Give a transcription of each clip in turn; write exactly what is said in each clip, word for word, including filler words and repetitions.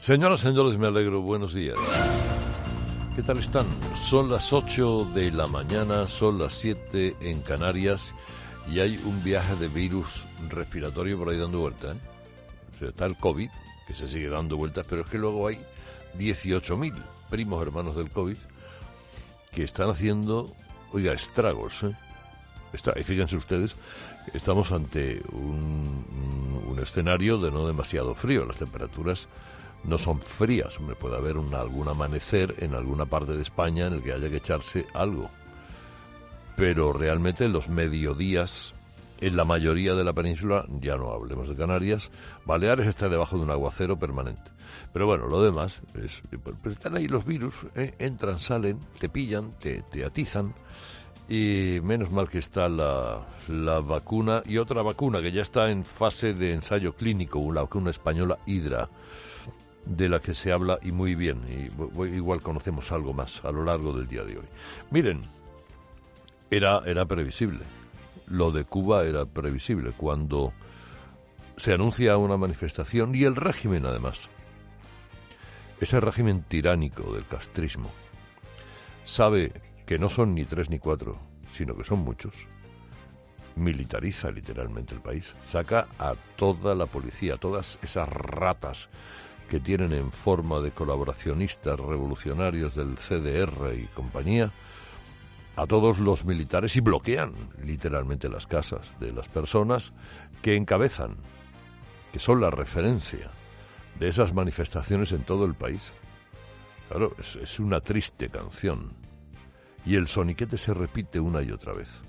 Señoras y señores, me alegro, buenos días. ¿Qué tal están? Son las ocho de la mañana, son las siete en Canarias y hay un viaje de virus respiratorio por ahí dando vuelta, ¿eh? O sea, está el COVID, que se sigue dando vueltas, pero es que luego hay dieciocho mil primos hermanos del COVID que están haciendo, oiga, estragos, ¿eh? Está, y fíjense ustedes, estamos ante un, un escenario de no demasiado frío. Las temperaturas no son frías. Hombre, puede haber un, algún amanecer en alguna parte de España en el que haya que echarse algo. Pero realmente los mediodías, en la mayoría de la península, ya no hablemos de Canarias, Baleares está debajo de un aguacero permanente. Pero bueno, lo demás, es, pues están ahí los virus, ¿eh? Entran, salen, te pillan, te, te atizan. Y menos mal que está la, la vacuna y otra vacuna que ya está en fase de ensayo clínico, la vacuna española Hydra, de la que se habla y muy bien, y igual conocemos algo más a lo largo del día de hoy. Miren, era, era previsible, lo de Cuba era previsible, cuando se anuncia una manifestación, y el régimen además, ese régimen tiránico del castrismo, sabe que no son ni tres ni cuatro, sino que son muchos, militariza literalmente el país, saca a toda la policía, todas esas ratas que tienen en forma de colaboracionistas revolucionarios del C D R y compañía, a todos los militares, y bloquean literalmente las casas de las personas que encabezan, que son la referencia de esas manifestaciones en todo el país. Claro, es, es una triste canción. Y el soniquete se repite una y otra vez.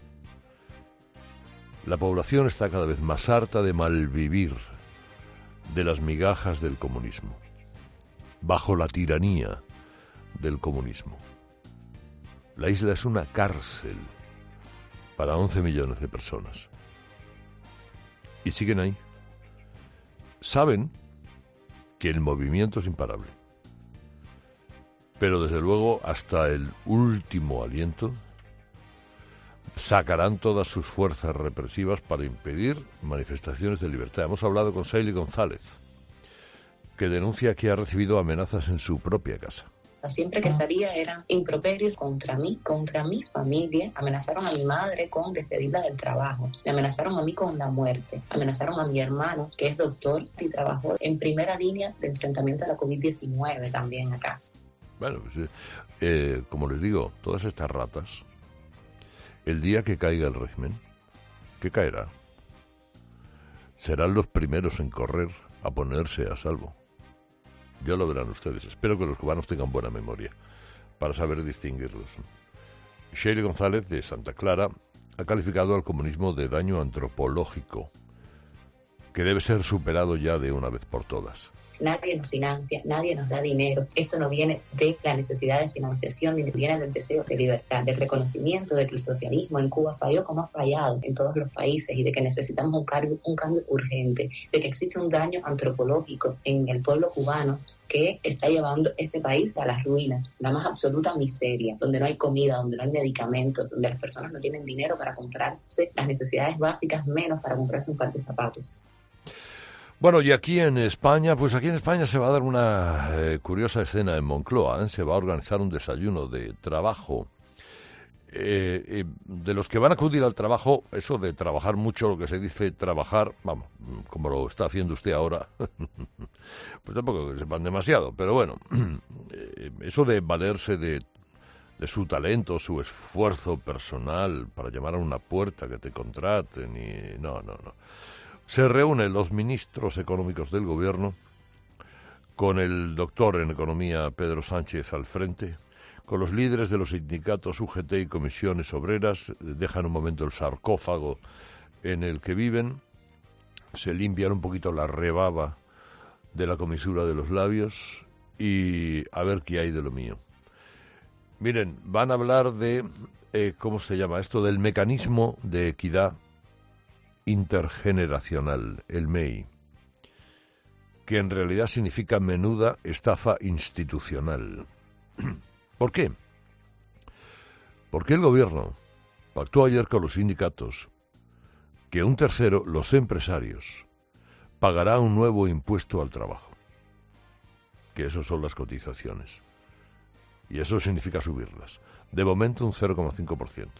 La población está cada vez más harta de malvivir, de las migajas del comunismo, bajo la tiranía del comunismo. La isla es una cárcel para once millones de personas. Y siguen ahí. Saben que el movimiento es imparable. Pero desde luego, hasta el último aliento, sacarán todas sus fuerzas represivas para impedir manifestaciones de libertad. Hemos hablado con Saily González, que denuncia que ha recibido amenazas en su propia casa. Siempre que salía eran improperios contra mí, contra mi familia. Amenazaron a mi madre con despedirla del trabajo. Me amenazaron a mí con la muerte. Amenazaron a mi hermano, que es doctor y trabajó en primera línea de enfrentamiento a la covid diecinueve también acá. Bueno, pues, eh, como les digo, todas estas ratas, el día que caiga el régimen, ¿qué caerá? Serán los primeros en correr a ponerse a salvo. Ya lo verán ustedes. Espero que los cubanos tengan buena memoria para saber distinguirlos. Saily González, de Santa Clara, ha calificado al comunismo de daño antropológico, que debe ser superado ya de una vez por todas. Nadie nos financia, nadie nos da dinero. Esto no viene de la necesidad de financiación, ni viene del deseo de libertad, del reconocimiento de que el socialismo en Cuba falló como ha fallado en todos los países, y de que necesitamos un cambio, un cambio urgente, de que existe un daño antropológico en el pueblo cubano que está llevando este país a las ruinas, la más absoluta miseria, donde no hay comida, donde no hay medicamentos, donde las personas no tienen dinero para comprarse las necesidades básicas, menos para comprarse un par de zapatos. Bueno, y aquí en España, pues aquí en España se va a dar una eh, curiosa escena en Moncloa, ¿eh? Se va a organizar un desayuno de trabajo. Eh, eh, de los que van a acudir al trabajo, eso de trabajar mucho, lo que se dice trabajar, vamos, como lo está haciendo usted ahora, pues tampoco que sepan demasiado, pero bueno, eh, eso de valerse de, de su talento, su esfuerzo personal para llamar a una puerta que te contraten, y no, no, no. Se reúnen los ministros económicos del gobierno con el doctor en economía Pedro Sánchez al frente, con los líderes de los sindicatos U G T y comisiones obreras, dejan un momento el sarcófago en el que viven, se limpian un poquito la rebaba de la comisura de los labios y a ver qué hay de lo mío. Miren, van a hablar de, eh, ¿cómo se llama esto?, del mecanismo de equidad intergeneracional, el M E I, que en realidad significa menuda estafa institucional. ¿Por qué? Porque el gobierno pactó ayer con los sindicatos que un tercero, los empresarios, pagará un nuevo impuesto al trabajo. que eso son las cotizaciones. Y eso significa subirlas. De momento un cero coma cinco por ciento.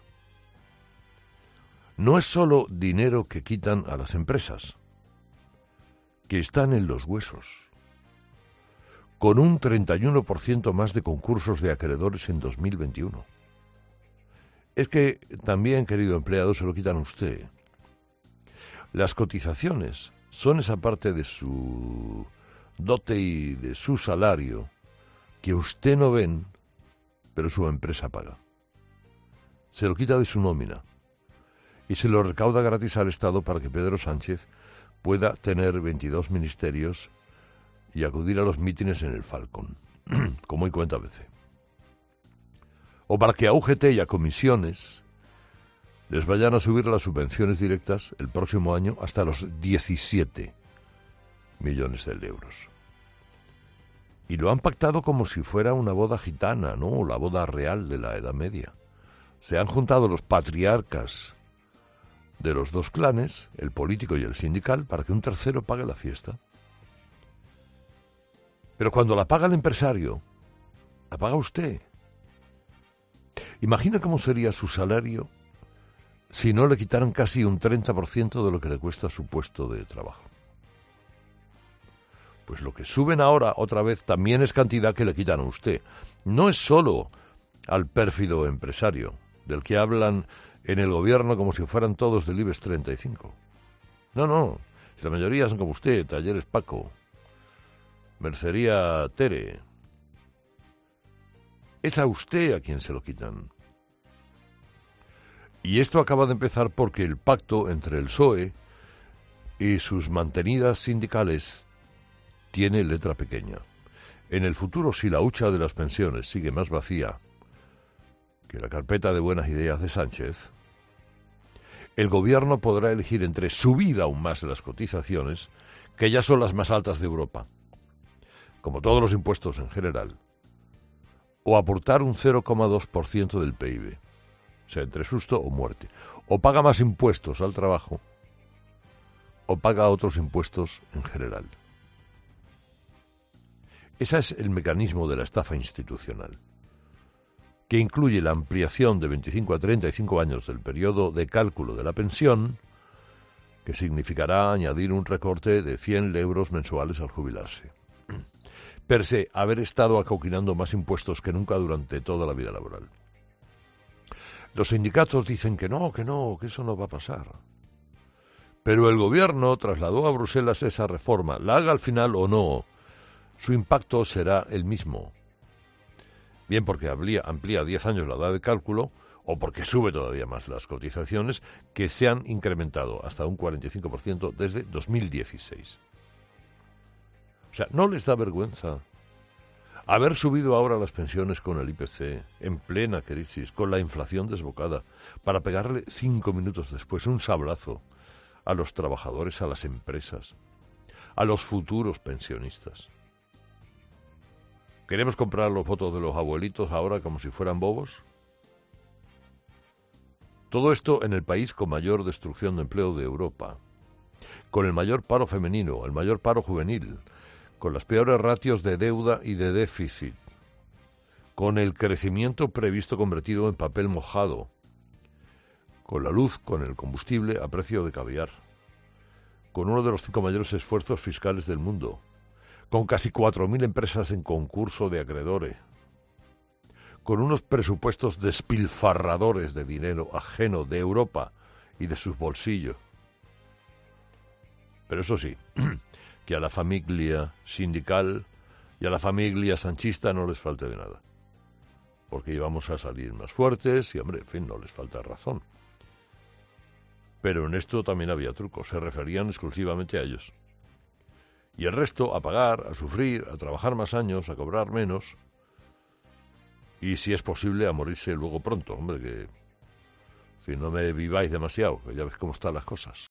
No es solo dinero que quitan a las empresas, que están en los huesos, con un treinta y uno por ciento más de concursos de acreedores en dos mil veintiuno. Es que también, querido empleado, se lo quitan a usted. Las cotizaciones son esa parte de su dote y de su salario que usted no ven, pero su empresa paga. Se lo quita de su nómina y se lo recauda gratis al Estado para que Pedro Sánchez pueda tener veintidós ministerios y acudir a los mítines en el Falcón, como hoy cuenta A B C. O para que a U G T y a comisiones les vayan a subir las subvenciones directas el próximo año hasta los diecisiete millones de euros. Y lo han pactado como si fuera una boda gitana, ¿no? La boda real de la Edad Media. Se han juntado los patriarcas de los dos clanes, el político y el sindical, para que un tercero pague la fiesta. Pero cuando la paga el empresario, la paga usted. Imagina cómo sería su salario si no le quitaran casi un treinta por ciento de lo que le cuesta su puesto de trabajo. Pues lo que suben ahora, otra vez, también es cantidad que le quitan a usted. No es solo al pérfido empresario, del que hablan en el gobierno como si fueran todos del IBEX treinta y cinco. No, no, la mayoría son como usted, Talleres Paco, Mercería Tere. Es a usted a quien se lo quitan. Y esto acaba de empezar porque el pacto entre el P S O E y sus mantenidas sindicales tiene letra pequeña. En el futuro, si la hucha de las pensiones sigue más vacía que la carpeta de buenas ideas de Sánchez, el gobierno podrá elegir entre subir aún más las cotizaciones, que ya son las más altas de Europa, como todos los impuestos en general, o aportar un cero coma dos por ciento del P I B, o sea, entre susto o muerte. O paga más impuestos al trabajo, o paga otros impuestos en general. Ese es el mecanismo de la estafa institucional, que incluye la ampliación de veinticinco a treinta y cinco años del periodo de cálculo de la pensión, que significará añadir un recorte de cien euros mensuales al jubilarse. Per se, haber estado acoquinando más impuestos que nunca durante toda la vida laboral. Los sindicatos dicen que no, que no, que eso no va a pasar. Pero el gobierno trasladó a Bruselas esa reforma, la haga al final o no, su impacto será el mismo. Bien porque amplía, amplía diez años la edad de cálculo, o porque sube todavía más las cotizaciones, que se han incrementado hasta un cuarenta y cinco por ciento desde dos mil dieciséis. O sea, ¿no les da vergüenza haber subido ahora las pensiones con el I P C, en plena crisis, con la inflación desbocada, para pegarle cinco minutos después un sablazo a los trabajadores, a las empresas, a los futuros pensionistas? ¿Queremos comprar los votos de los abuelitos ahora como si fueran bobos? Todo esto en el país con mayor destrucción de empleo de Europa, con el mayor paro femenino, el mayor paro juvenil, con las peores ratios de deuda y de déficit, con el crecimiento previsto convertido en papel mojado, con la luz, con el combustible a precio de caviar, con uno de los cinco mayores esfuerzos fiscales del mundo, con casi cuatro mil empresas en concurso de acreedores, con unos presupuestos despilfarradores de dinero ajeno de Europa y de sus bolsillos. Pero eso sí, que a la familia sindical y a la familia sanchista no les falte de nada, porque íbamos a salir más fuertes y, hombre, en fin, no les falta razón. Pero en esto también había trucos, se referían exclusivamente a ellos. Y el resto a pagar, a sufrir, a trabajar más años, a cobrar menos, y si es posible a morirse luego pronto, hombre, que si no me viváis demasiado, que ya ves cómo están las cosas.